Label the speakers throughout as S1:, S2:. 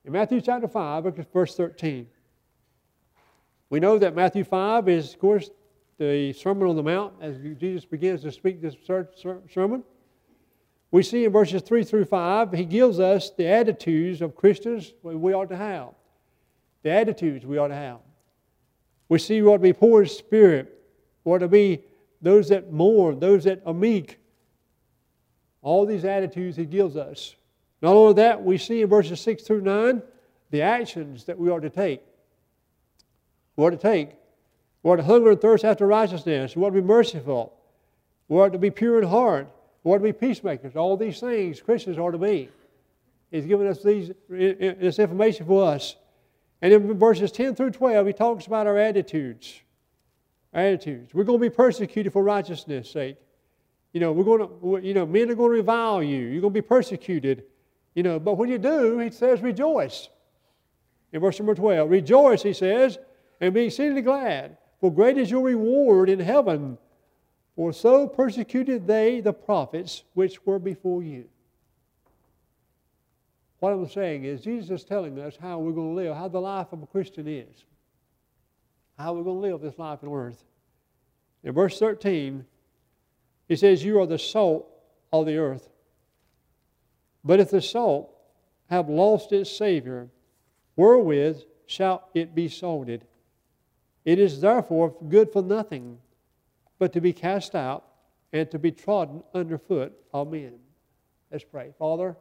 S1: In Matthew chapter 5, look at verse 13. We know that Matthew 5 is, of course, the Sermon on the Mount as Jesus begins to speak this sermon. We see in verses 3 through 5, He gives us the attitudes of Christians we ought to have. The attitudes we ought to have. We see we ought to be poor in spirit. We ought to be those that mourn, those that are meek. All these attitudes He gives us. Not only that, we see in verses 6 through 9 the actions that we ought to take. We ought to take. We ought to hunger and thirst after righteousness. We ought to be merciful. We ought to be pure in heart. We ought to be peacemakers. All these things Christians ought to be. He's given us this information for us. And in verses 10 through 12, He talks about our attitudes. Attitudes. We're going to be persecuted for righteousness' sake. Men are going to revile you. You're going to be persecuted. But when you do, He says, rejoice. In verse number 12, rejoice, He says, and be exceedingly glad, for great is your reward in heaven. For so persecuted they the prophets which were before you. What I'm saying is, Jesus is telling us how we're going to live, how the life of a Christian is. How we're going to live this life on earth. In verse 13, He says, you are the salt of the earth. But if the salt have lost its Savior, wherewith shall it be salted? It is therefore good for nothing, but to be cast out and to be trodden underfoot of men. Let's pray. Father,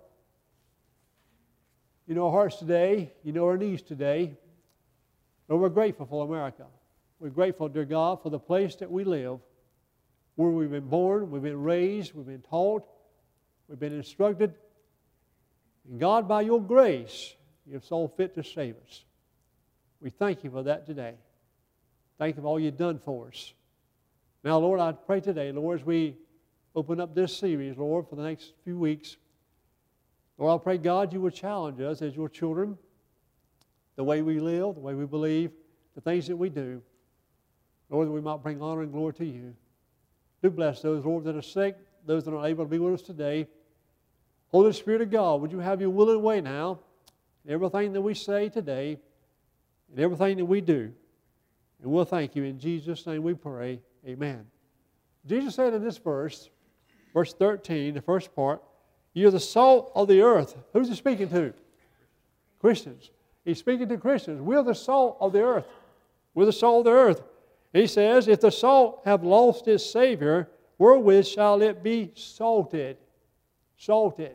S1: you know our hearts today, you know our needs today. Lord, we're grateful for America. We're grateful, dear God, for the place that we live, where we've been born, we've been raised, we've been taught, we've been instructed. And God, by your grace, you've so fit to save us. We thank you for that today. Thank you for all you've done for us. Now, Lord, I pray today, Lord, as we open up this series, Lord, for the next few weeks, Lord, I pray, God, you would challenge us as your children, the way we live, the way we believe, the things that we do. Lord, that we might bring honor and glory to you. Do bless those, Lord, that are sick, those that are unable to be with us today. Holy Spirit of God, would you have your will and way now in everything that we say today and everything that we do. And we'll thank you. In Jesus' name we pray. Amen. Jesus said in this verse 13, the first part, you're the salt of the earth. Who's He speaking to? Christians. He's speaking to Christians. We're the salt of the earth. We're the salt of the earth. He says, if the salt have lost its Savior, wherewith shall it be salted? Salted.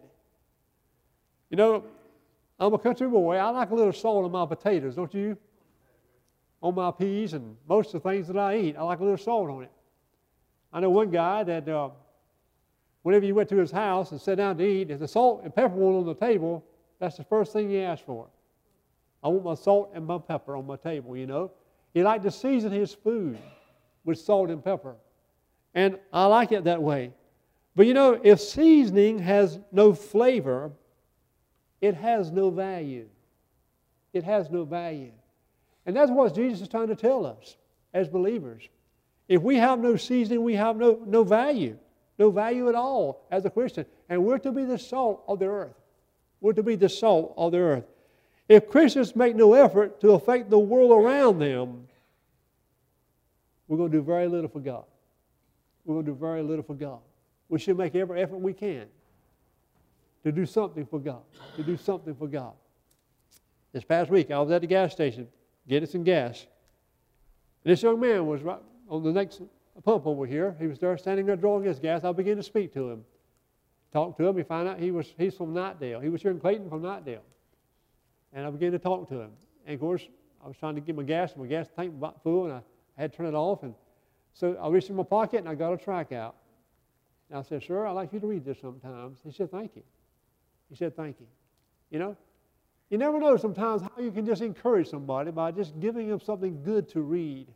S1: I'm a country boy. I like a little salt on my potatoes, don't you? On my peas and most of the things that I eat, I like a little salt on it. I know one guy that whenever you went to his house and sat down to eat, if the salt and pepper weren't on the table, that's the first thing he asked for. I want my salt and my pepper on my table, He liked to season his food with salt and pepper. And I like it that way. But if seasoning has no flavor, it has no value. It has no value. And that's what Jesus is trying to tell us as believers. If we have no seasoning, we have no value. No value at all as a Christian. And we're to be the salt of the earth. We're to be the salt of the earth. If Christians make no effort to affect the world around them, we're going to do very little for God. We're going to do very little for God. We should make every effort we can to do something for God. To do something for God. This past week, I was at the gas station getting some gas. And this young man was right on the next pump over here. He was there standing there drawing his gas. I began to speak to him. Talked to him. We found out he's from Knightdale. He was here in Clayton from Knightdale. And I began to talk to him. And of course, I was trying to get my gas tank was about full, and I had to turn it off. And so I reached in my pocket and I got a tract out. And I said, sir, I'd like you to read this sometimes. He said, thank you. He said, thank you. You never know sometimes how you can just encourage somebody by just giving them something good to read.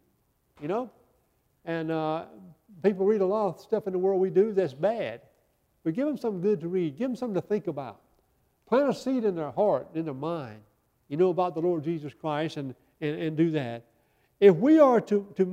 S1: And people read a lot of stuff in the world we do that's bad. But give them something good to read. Give them something to think about. Plant a seed in their heart, in their mind, about the Lord Jesus Christ and do that. If we are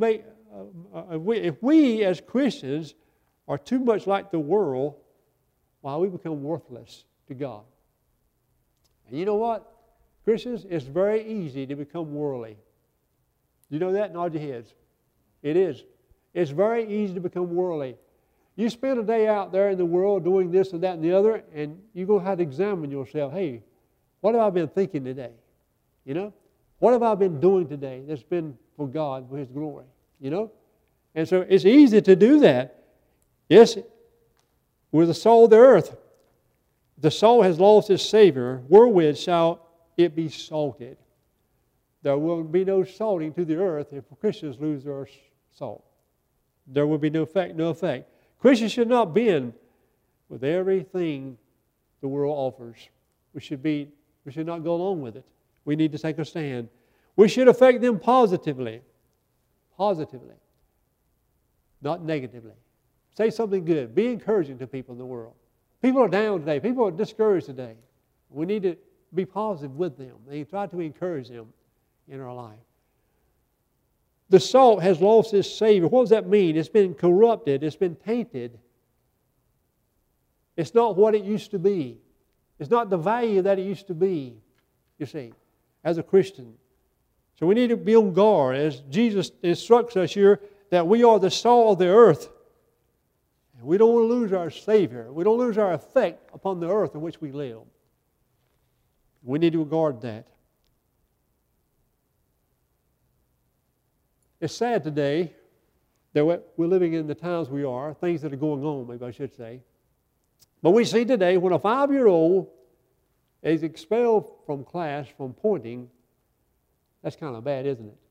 S1: if we as Christians are too much like the world, we become worthless to God. And you know what? Christians, it's very easy to become worldly. You know that? Nod your heads. It is. It's very easy to become worldly. You spend a day out there in the world doing this and that and the other, and you're going to have to examine yourself. Hey, what have I been thinking today? You know? What have I been doing today that's been for God, for His glory? You know? And so it's easy to do that. Yes, we're the salt of the earth. The salt has lost its Savior. Wherewith shall it be salted? There will be no salting to the earth if Christians lose their salt. There will be no effect. Christians should not bend with everything the world offers. We should not go along with it. We need to take a stand. We should affect them positively. Positively. Not negatively. Say something good. Be encouraging to people in the world. People are down today. People are discouraged today. We need to be positive with them. And try to encourage them in our life. The salt has lost its Savior. What does that mean? It's been corrupted. It's been tainted. It's not what it used to be. It's not the value that it used to be, you see, as a Christian. So we need to be on guard as Jesus instructs us here that we are the salt of the earth. And we don't want to lose our Savior. We don't lose our effect upon the earth in which we live. We need to regard that. It's sad today that we're living in the times we are, things that are going on, maybe I should say. But we see today when a 5-year-old is expelled from class from pointing, that's kind of bad, isn't it?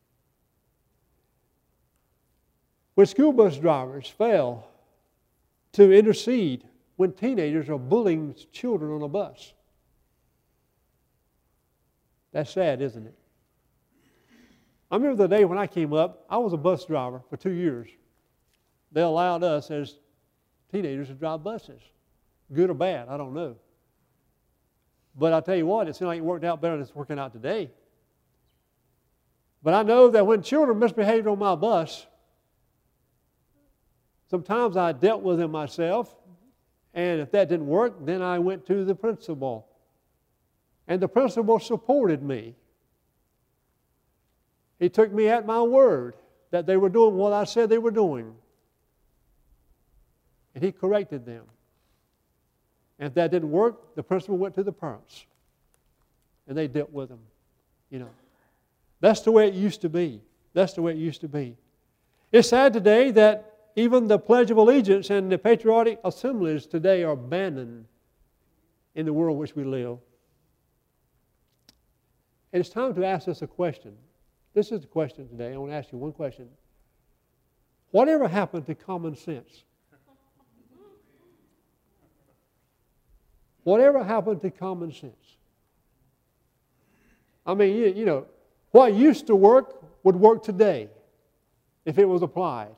S1: When school bus drivers fail to intercede when teenagers are bullying children on a bus. That's sad, isn't it? I remember the day when I came up, I was a bus driver for 2 years. They allowed us as teenagers to drive buses. Good or bad, I don't know. But I tell you what, it seemed like it worked out better than it's working out today. But I know that when children misbehaved on my bus, sometimes I dealt with them myself, and if that didn't work, then I went to the principal. And the principal supported me. He took me at my word that they were doing what I said they were doing. And he corrected them. And if that didn't work, the principal went to the parents. And they dealt with them. You know. That's the way it used to be. That's the way it used to be. It's sad today that even the Pledge of Allegiance and the patriotic assemblies today are abandoned in the world in which we live. And it's time to ask us a question. This is the question today. I want to ask you one question. Whatever happened to common sense? Whatever happened to common sense? I mean, you know, what used to work would work today if it was applied.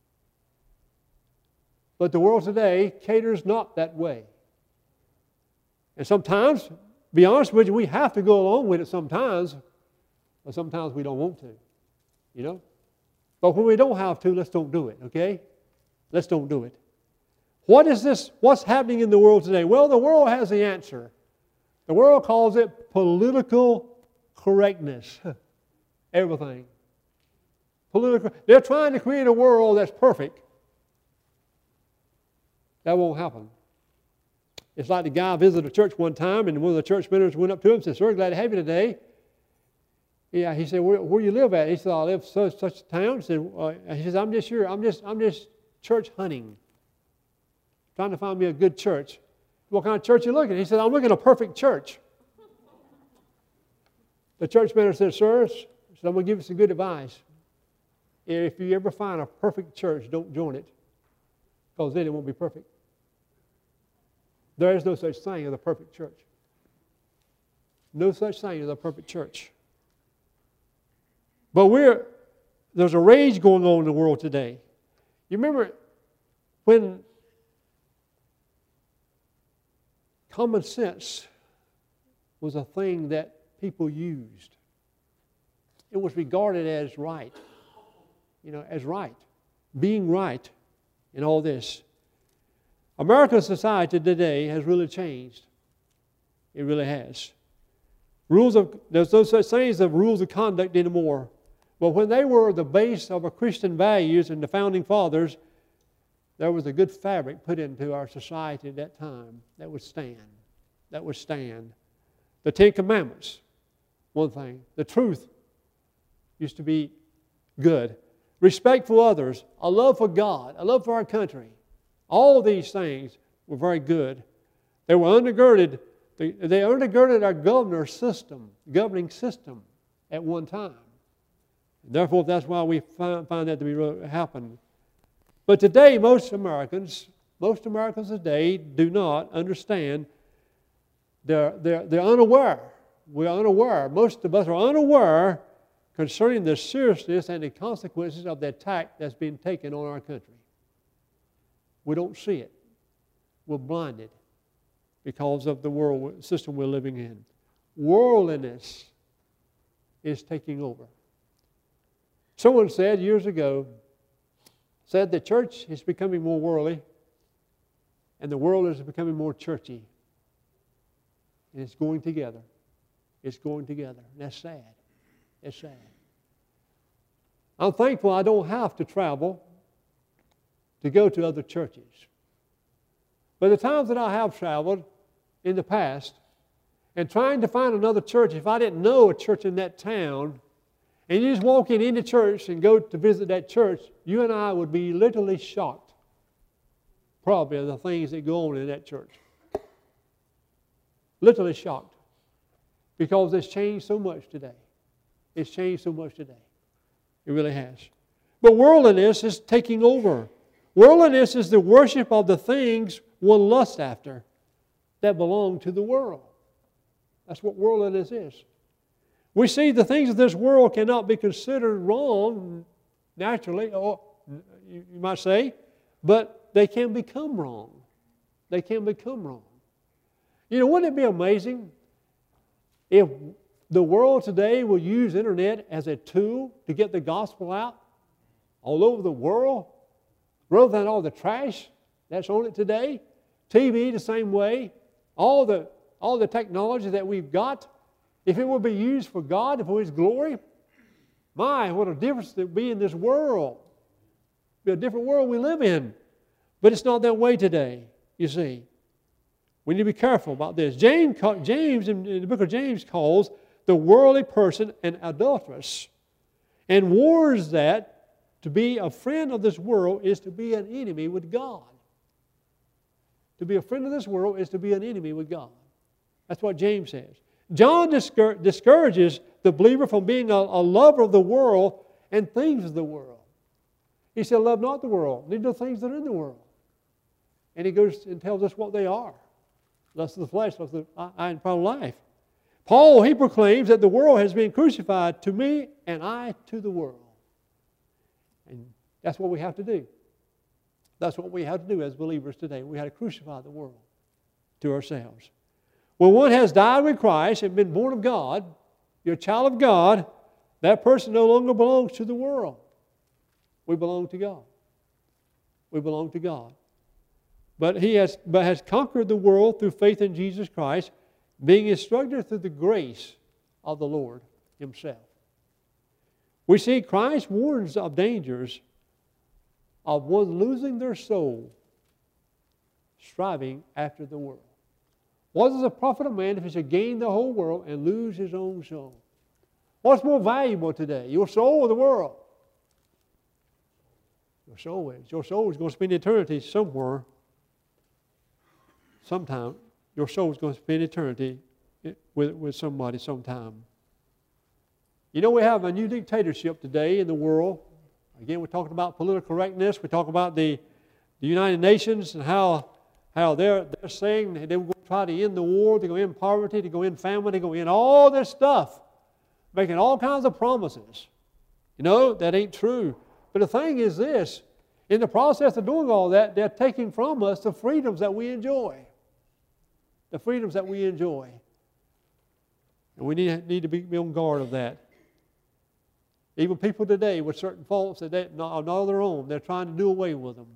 S1: But the world today caters not that way. And sometimes, to be honest with you, we have to go along with it sometimes, but sometimes we don't want to, you know. But when we don't have to, let's don't do it, okay? Let's don't do it. What is this? What's happening in the world today? Well, the world has the answer. The world calls it political correctness. Everything. They're trying to create a world that's perfect. That won't happen. It's like the guy visited a church one time, and one of the church ministers went up to him and said, "Sir, glad to have you today." Yeah, he said, "Where do you live at?" He said, "I live in such a town." He said, "I'm just here. I'm just church hunting, trying to find me a good church." "What kind of church are you looking at?" He said, "I'm looking at a perfect church." The church minister said, "Sir," I'm going to give you some good advice. If you ever find a perfect church, don't join it, because then it won't be perfect. There is no such thing as a perfect church. No such thing as a perfect church. But there's a rage going on in the world today. You remember when common sense was a thing that people used. It was regarded as right. You know, as right. Being right in all this. American society today has really changed. It really has. There's no such thing as rules of conduct anymore. But when they were the base of our Christian values and the founding fathers, there was a good fabric put into our society at that time that would stand. That would stand. The Ten Commandments, one thing. The truth used to be good. Respect for others, a love for God, a love for our country. All these things were very good. They were undergirded. They undergirded our governing system at one time. And therefore, that's why we find that to be happening. But today, most Americans today do not understand. They're unaware. We're unaware. Most of us are unaware concerning the seriousness and the consequences of the attack that's being taken on our country. We don't see it. We're blinded because of the world system we're living in. Worldliness is taking over. Someone said years ago, the church is becoming more worldly and the world is becoming more churchy. And it's going together. It's going together. And that's sad. It's sad. I'm thankful I don't have to travel to go to other churches. But the times that I have traveled in the past and trying to find another church, if I didn't know a church in that town, and you just walk in any church and go to visit that church, you and I would be literally shocked, probably, of the things that go on in that church. Literally shocked. Because it's changed so much today. It's changed so much today. It really has. But worldliness is taking over. Worldliness is the worship of the things one lusts after that belong to the world. That's what worldliness is. We see the things of this world cannot be considered wrong, naturally, or you might say, but they can become wrong. They can become wrong. You know, wouldn't it be amazing if the world today will use internet as a tool to get the gospel out all over the world, rather than all the trash that's on it today? TV the same way. All the technology that we've got, if it will be used for God and for His glory, my, what a difference there would be in this world. It'd be a different world we live in. But it's not that way today, you see. We need to be careful about this. James in the book of James calls the worldly person an adulteress and warns that to be a friend of this world is to be an enemy with God. To be a friend of this world is to be an enemy with God. That's what James says. John discourages the believer from being a lover of the world and things of the world. He said, love not the world, neither the things that are in the world. And he goes and tells us what they are. Lust of the flesh, lust of the eye, and pride of life. Paul, he proclaims that the world has been crucified to me and I to the world. And that's what we have to do. That's what we have to do as believers today. We have to crucify the world to ourselves. When one has died with Christ and been born of God, you're a child of God, that person no longer belongs to the world. We belong to God. We belong to God. But has conquered the world through faith in Jesus Christ, being instructed through the grace of the Lord Himself. We see Christ warns of dangers of one losing their soul, striving after the world. What does it profit a man if he should gain the whole world and lose his own soul? What's more valuable today, your soul or the world? Your soul is. Your soul is going to spend eternity somewhere. Sometime. Your soul is going to spend eternity with somebody sometime. You know, we have a new dictatorship today in the world. Again, we're talking about political correctness. We talk about the United Nations and how they're saying they were going to try to end the war, they're going to end poverty, they're going to end famine, they're going to end all this stuff, making all kinds of promises. You know, that ain't true. But the thing is this, in the process of doing all that, they're taking from us the freedoms that we enjoy. The freedoms that we enjoy. And we need to be on guard of that. Even people today with certain faults that are not of their own, they're trying to do away with them.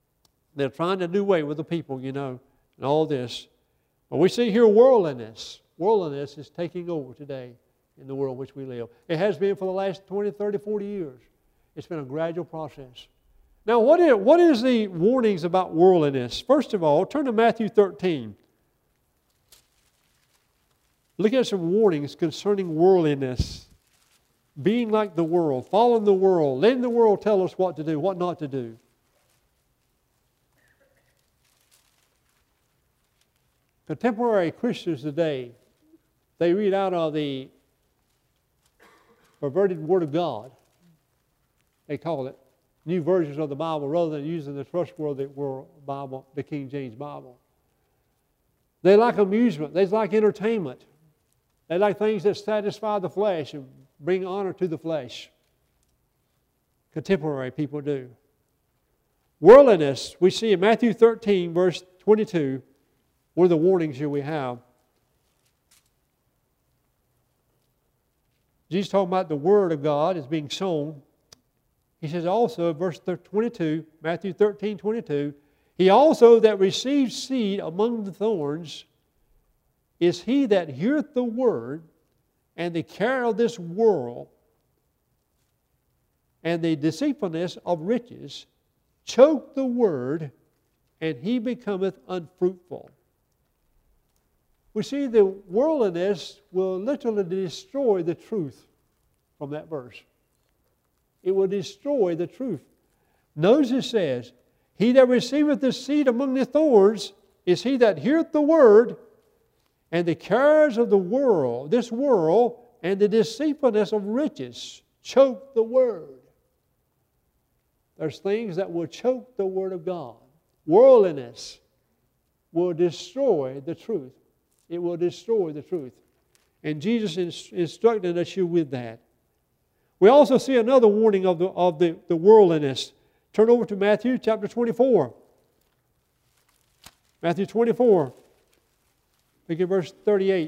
S1: They're trying to do away with the people, you know, and all this. But we see here worldliness. Worldliness is taking over today in the world in which we live. It has been for the last 20, 30, 40 years. It's been a gradual process. Now, what is the warnings about worldliness? First of all, turn to Matthew 13. Look at some warnings concerning worldliness. Being like the world, following the world, letting the world tell us what to do, what not to do. Contemporary Christians today, they read out of the perverted Word of God. They call it new versions of the Bible rather than using the trustworthy Bible, the King James Bible. They like amusement. They like entertainment. They like things that satisfy the flesh and bring honor to the flesh. Contemporary people do. Worldliness, we see in Matthew 13, verse 22, one of the warnings here we have. Jesus talking about the Word of God is being sown. He says also, verse 22, Matthew 13, 22, He also that receives seed among the thorns is he that heareth the word, and the care of this world, and the deceitfulness of riches, choke the word, and he becometh unfruitful. We see the worldliness will literally destroy the truth from that verse. It will destroy the truth. Notice it says, He that receiveth the seed among the thorns is he that heareth the word, and the cares of the world, this world, and the deceitfulness of riches choke the word. There's things that will choke the word of God. Worldliness will destroy the truth. It will destroy the truth. And Jesus instructed us here with that. We also see another warning of the worldliness. Turn over to Matthew chapter 24. Matthew 24. Look at verse 38.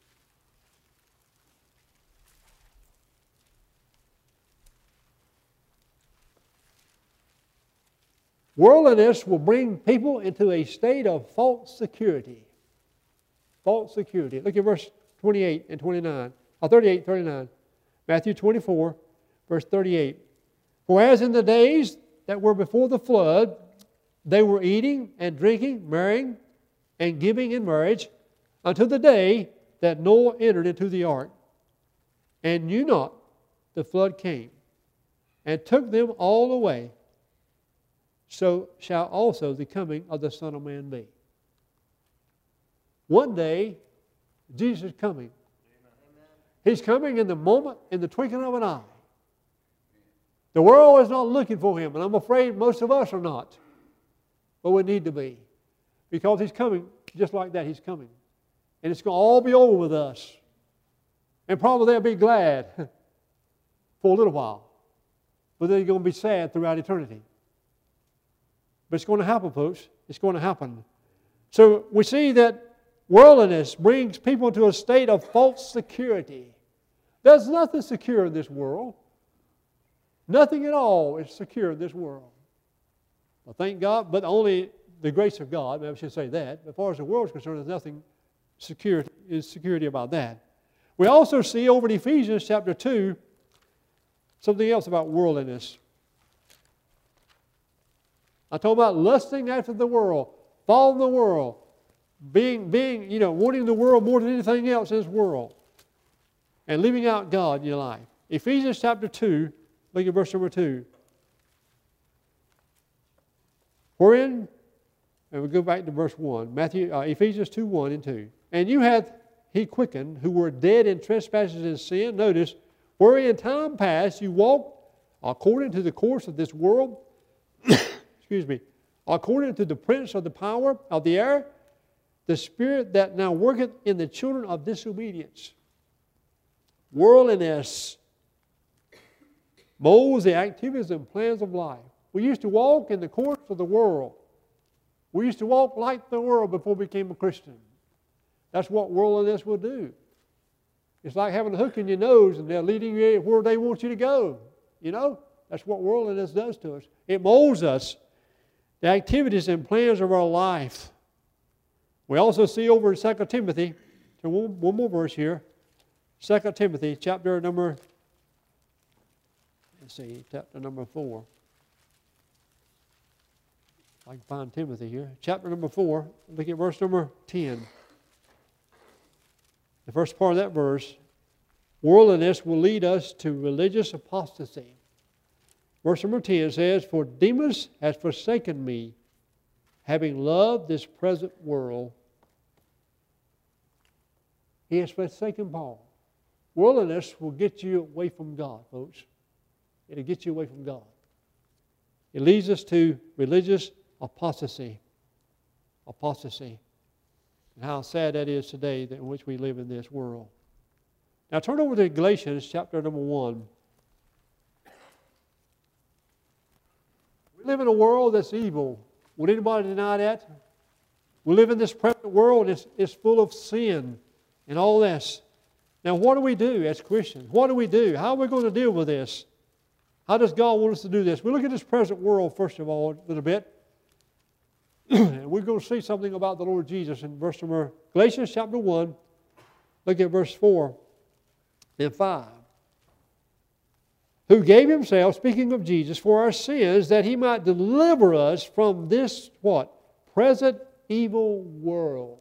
S1: Worldliness will bring people into a state of false security. False security. Look at verse 28 and 29. 38, 39. Matthew 24, verse 38. For as in the days that were before the flood, they were eating and drinking, marrying and giving in marriage, until the day that Noah entered into the ark, and knew not the flood came, and took them all away. So shall also the coming of the Son of Man be. One day, Jesus is coming. He's coming in the moment, in the twinkling of an eye. The world is not looking for Him, and I'm afraid most of us are not. But we need to be. Because He's coming just like that. He's coming. And it's going to all be over with us. And probably they'll be glad for a little while. But they're going to be sad throughout eternity. But it's going to happen, folks. It's going to happen. So we see that worldliness brings people into a state of false security. There's nothing secure in this world. Nothing at all is secure in this world. Well, thank God, but only the grace of God. Maybe I should say that. As far as the world is concerned, there's nothing security about that. We also see over in Ephesians chapter 2 something else about worldliness. I talk about lusting after the world, following the world, being wanting the world more than anything else in this world, and leaving out God in your life. Ephesians chapter 2, look at verse number 2. Wherein, and we'll go back to verse 1, Ephesians 2, 1 and 2. And you hath He quickened, who were dead in trespasses and sin. Notice, wherein in time past you walked according to the course of this world, according to the prince of the power of the air, the spirit that now worketh in the children of disobedience. Worldliness molds the activities and plans of life. We used to walk in the course of the world. We used to walk like the world before we became a Christian. That's what worldliness will do. It's like having a hook in your nose and they're leading you where they want you to go. You know? That's what worldliness does to us. It molds us. The activities and plans of our life. We also see over in 2 Timothy So one more verse here. 2 Timothy, chapter number 4. I can find Timothy here. Chapter number 4, look at verse number 10. The first part of that verse, worldliness will lead us to religious apostasy. Verse number 10 says, for Demas has forsaken me, having loved this present world. He has forsaken Paul. Worldliness will get you away from God, folks. It'll get you away from God. It leads us to religious apostasy. Apostasy. And how sad that is today in which we live in this world. Now turn over to Galatians chapter number 1. We live in a world that's evil. Would anybody deny that? We live in this present world. It's full of sin and all this. Now what do we do as Christians? What do we do? How are we going to deal with this? How does God want us to do this? We look at this present world, first of all, a little bit. And we're going to see something about the Lord Jesus in verse number, Galatians chapter 1. Look at verse 4 and 5. Who gave himself, speaking of Jesus, for our sins, that he might deliver us from this, what? Present evil world.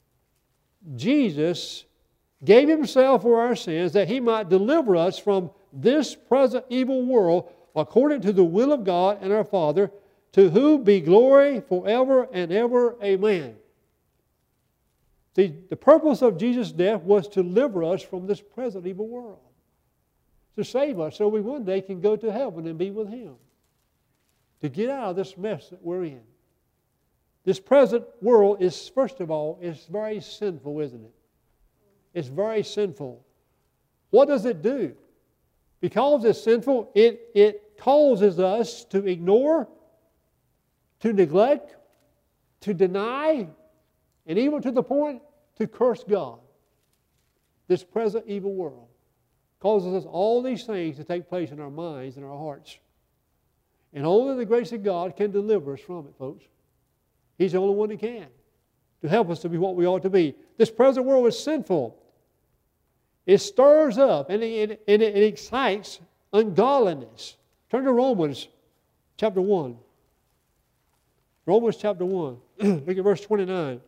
S1: Jesus gave himself for our sins, that he might deliver us from this present evil world, according to the will of God and our Father, to whom be glory forever and ever. Amen. See, the purpose of Jesus' death was to deliver us from this present evil world. To save us so we one day can go to heaven and be with Him. To get out of this mess that we're in. This present world is, first of all, is very sinful, isn't it? It's very sinful. What does it do? Because it's sinful, it causes us to ignore, to neglect, to deny, and even to the point to curse God. This present evil world causes us all these things to take place in our minds and our hearts. And only the grace of God can deliver us from it, folks. He's the only one that can, to help us to be what we ought to be. This present world is sinful. It stirs up and it excites ungodliness. Turn to Romans chapter 1. Romans chapter 1. Look at verse 29.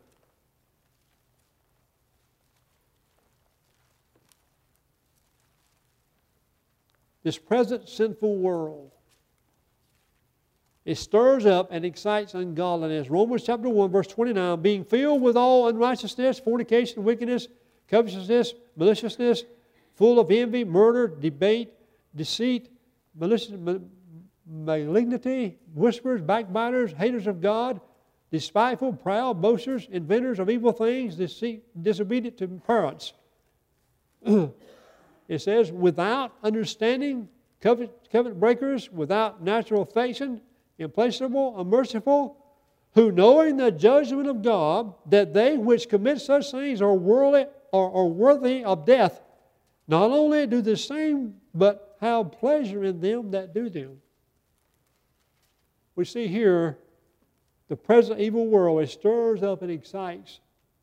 S1: This present sinful world, it stirs up and excites ungodliness. Romans chapter 1, verse 29, being filled with all unrighteousness, fornication, wickedness, covetousness, maliciousness, full of envy, murder, debate, deceit, malignity, whisperers, backbiters, haters of God, despiteful, proud, boasters, inventors of evil things, disobedient to parents. It says, without understanding, covenant breakers, without natural affection, implacable, unmerciful, who knowing the judgment of God, that they which commit such things are worthy of death, not only do the same, but have pleasure in them that do them. We see here the present evil world, it stirs up and excites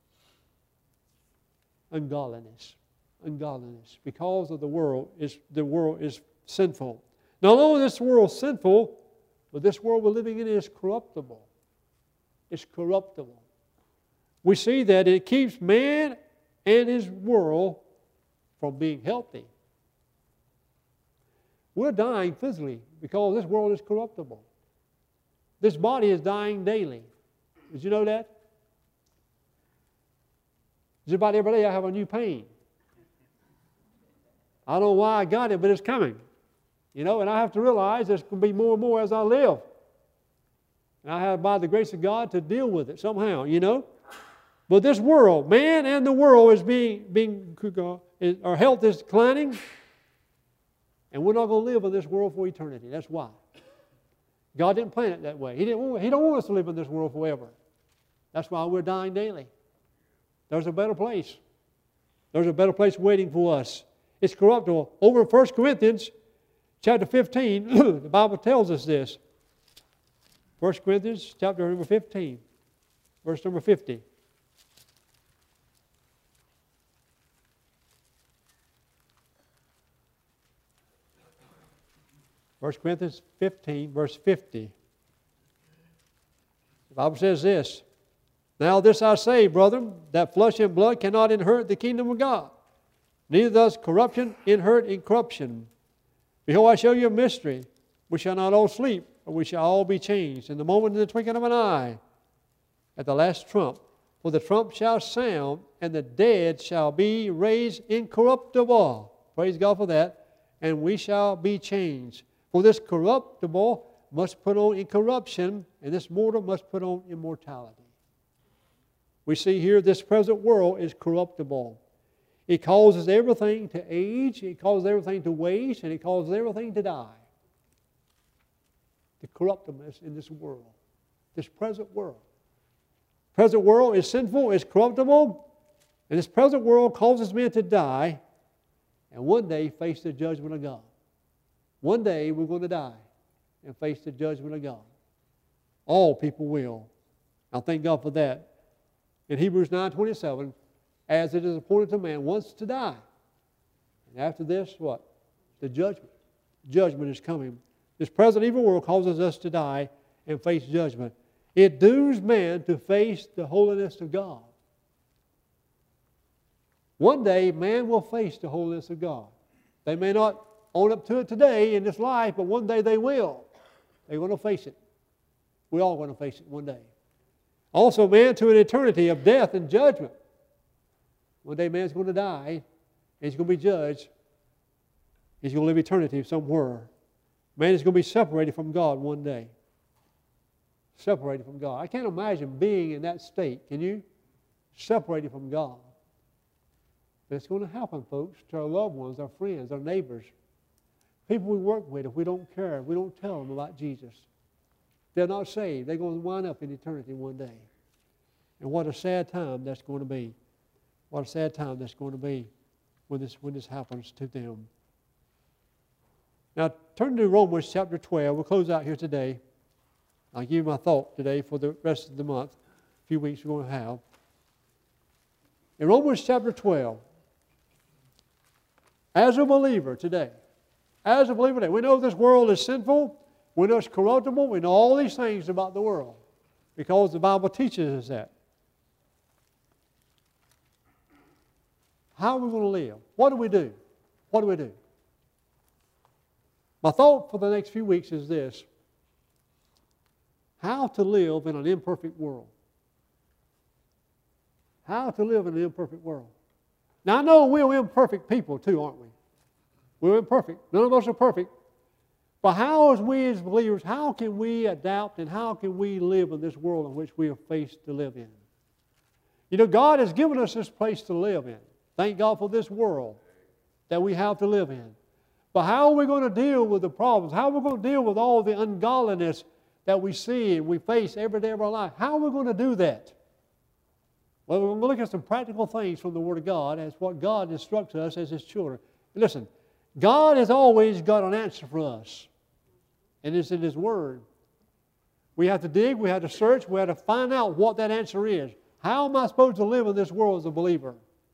S1: ungodliness. Ungodliness. Because of the world is sinful. Not only is this world sinful, but this world we're living in is corruptible. It's corruptible. We see that it keeps man and his world from being healthy. We're dying physically because this world is corruptible. This body is dying daily. Did you know that? Just about every day I have a new pain. I don't know why I got it, but it's coming. You know, and I have to realize there's going to be more and more as I live. And I have, by the grace of God, to deal with it somehow, you know. But this world, man and the world is our health is declining. And we're not going to live in this world for eternity. That's why. God didn't plan it that way. He don't want us to live in this world forever. That's why we're dying daily. There's a better place. There's a better place waiting for us. It's corruptible. Over in 1 Corinthians chapter 15, the Bible tells us this. 1 Corinthians chapter number 15, verse number 50. 1 Corinthians 15, verse 50. The Bible says this, "Now this I say, brethren, that flesh and blood cannot inherit the kingdom of God, neither does corruption inherit incorruption. Behold, I show you a mystery. We shall not all sleep, but we shall all be changed in the moment, in the twinkling of an eye, at the last trump. For the trump shall sound, and the dead shall be raised incorruptible." Praise God for that. "And we shall be changed. For this corruptible must put on incorruption, and this mortal must put on immortality." We see here this present world is corruptible. It causes everything to age, it causes everything to waste, and it causes everything to die. The corruptibleness in this world, this present world. Present world is sinful, is corruptible, and this present world causes men to die and one day face the judgment of God. One day we're going to die and face the judgment of God. All people will. I thank God for that. In Hebrews 9:27, "As it is appointed to man once to die, and after this, what? The judgment. Judgment is coming." This present evil world causes us to die and face judgment. It dooms man to face the holiness of God. One day, man will face the holiness of God. They may not own up to it today in this life, but one day they will. They're going to face it. We're all going to face it one day. Also, man to an eternity of death and judgment. One day man's going to die, and he's going to be judged. He's going to live eternity somewhere. Man is going to be separated from God one day. Separated from God. I can't imagine being in that state. Can you? Separated from God. But it's going to happen, folks, to our loved ones, our friends, our neighbors, people we work with. If we don't care, if we don't tell them about Jesus, they're not saved. They're going to wind up in eternity one day. And what a sad time that's going to be. What a sad time that's going to be when this happens to them. Now, turn to Romans chapter 12. We'll close out here today. I'll give you my thought today for the rest of the month, a few weeks we're going to have. In Romans chapter 12, as a believer today, we know this world is sinful, we know it's corruptible, we know all these things about the world because the Bible teaches us that. How are we going to live? What do we do? What do we do? My thought for the next few weeks is this: how to live in an imperfect world. How to live in an imperfect world. Now, I know we're imperfect people too, aren't we? We're imperfect. None of us are perfect. But how, as we as believers, how can we adapt and how can we live in this world in which we are faced to live in? You know, God has given us this place to live in. Thank God for this world that we have to live in. But how are we going to deal with the problems? How are we going to deal with all the ungodliness that we see and we face every day of our life? How are we going to do that? Well, we're going to look at some practical things from the Word of God as what God instructs us as His children. Listen, God has always got an answer for us, and it's in His Word. We have to dig, we have to search, we have to find out what that answer is. How am I supposed to live in this world as a believer?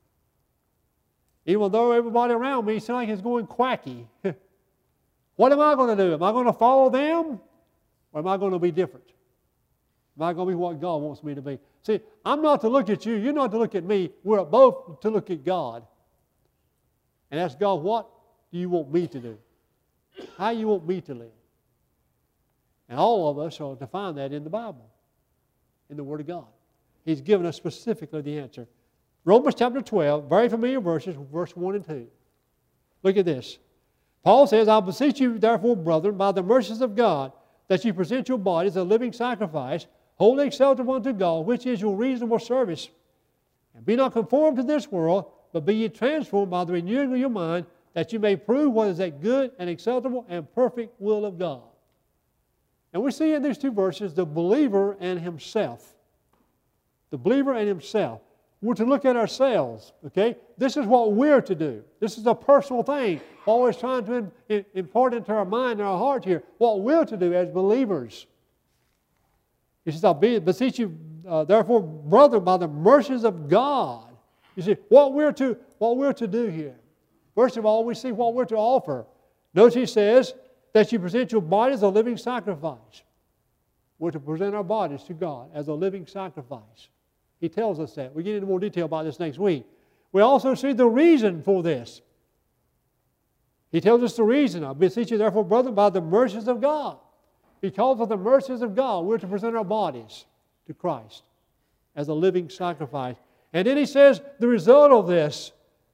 S1: Even though everybody around me seems like it's going quacky. What am I going to do? Am I going to follow them? Or am I going to be different? Am I going to be what God wants me to be? See, I'm not to look at you. You're not to look at me. We're both to look at God. And ask God, what do you want me to do? How you want me to live? And all of us are to find that in the Bible, in the Word of God. He's given us specifically the answer. Romans chapter 12, very familiar verses, verse 1 and 2. Look at this. Paul says, "I beseech you, therefore, brethren, by the mercies of God, that you present your bodies a living sacrifice, wholly acceptable unto God, which is your reasonable service. And be not conformed to this world, but be ye transformed by the renewing of your mind, that you may prove what is that good and acceptable and perfect will of God." And we see in these two verses the believer and himself. The believer and himself. We're to look at ourselves, okay? This is what we're to do. This is a personal thing. Always trying to impart into our mind and our heart here what we're to do as believers. He says, "I beseech you, therefore, brethren, by the mercies of God." You see, what we're to do here. First of all, we see what we're to offer. Notice he says that you present your body as a living sacrifice. We're to present our bodies to God as a living sacrifice. He tells us that. We'll get into more detail about this next week. We also see the reason for this. He tells us the reason. I beseech you, therefore, brethren, by the mercies of God. Because of the mercies of God, we're to present our bodies to Christ as a living sacrifice. And then he says the result of this,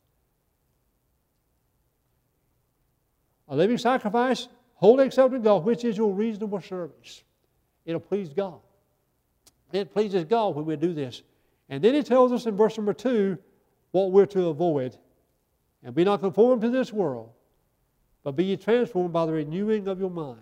S1: a living sacrifice, wholly acceptable to God, which is your reasonable service. It'll please God. It pleases God when we do this. And then he tells us in verse number 2 what we're to avoid. And be not conformed to this world, but be ye transformed by the renewing of your mind.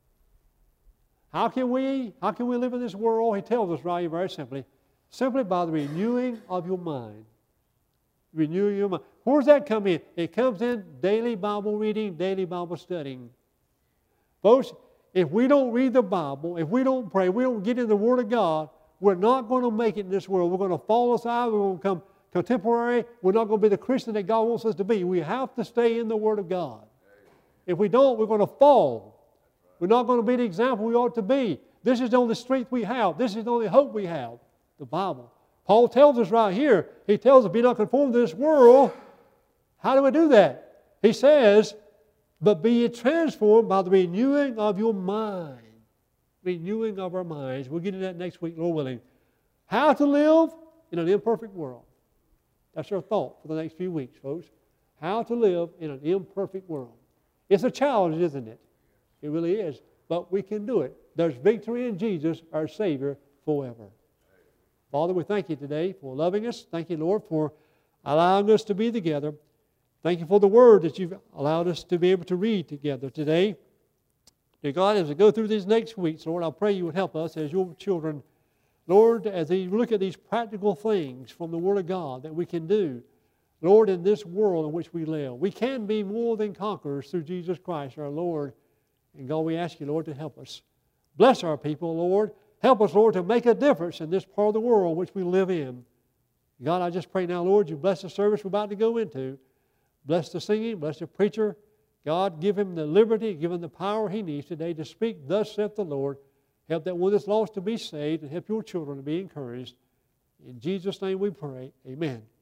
S1: How can we live in this world? He tells us right here very simply. Simply by the renewing of your mind. Renewing your mind. Where does that come in? It comes in daily Bible reading, daily Bible studying. Folks, if we don't read the Bible, if we don't pray, we don't get in the Word of God, we're not going to make it in this world. We're going to fall aside. We're going to become contemporary. We're not going to be the Christian that God wants us to be. We have to stay in the Word of God. If we don't, we're going to fall. We're not going to be the example we ought to be. This is the only strength we have. This is the only hope we have, the Bible. Paul tells us right here, he tells us, be not conformed to this world. How do we do that? He says, but be ye transformed by the renewing of your mind. Renewing of our minds. We'll get into that next week, Lord willing. How to live in an imperfect world. That's our thought for the next few weeks, folks. How to live in an imperfect world. It's a challenge, isn't it? It really is. But we can do it. There's victory in Jesus, our Savior, forever. Father, we thank you today for loving us. Thank you, Lord, for allowing us to be together. Thank you for the Word that you've allowed us to be able to read together today. Dear God, as we go through these next weeks, Lord, I pray you would help us as your children. Lord, as we look at these practical things from the Word of God that we can do, Lord, in this world in which we live, we can be more than conquerors through Jesus Christ, our Lord. And God, we ask you, Lord, to help us. Bless our people, Lord. Help us, Lord, to make a difference in this part of the world which we live in. God, I just pray now, Lord, you bless the service we're about to go into. Bless the singing, bless the preacher. God, give him the liberty, give him the power he needs today to speak, thus saith the Lord. Help that one that's lost to be saved and help your children to be encouraged. In Jesus' name we pray. Amen.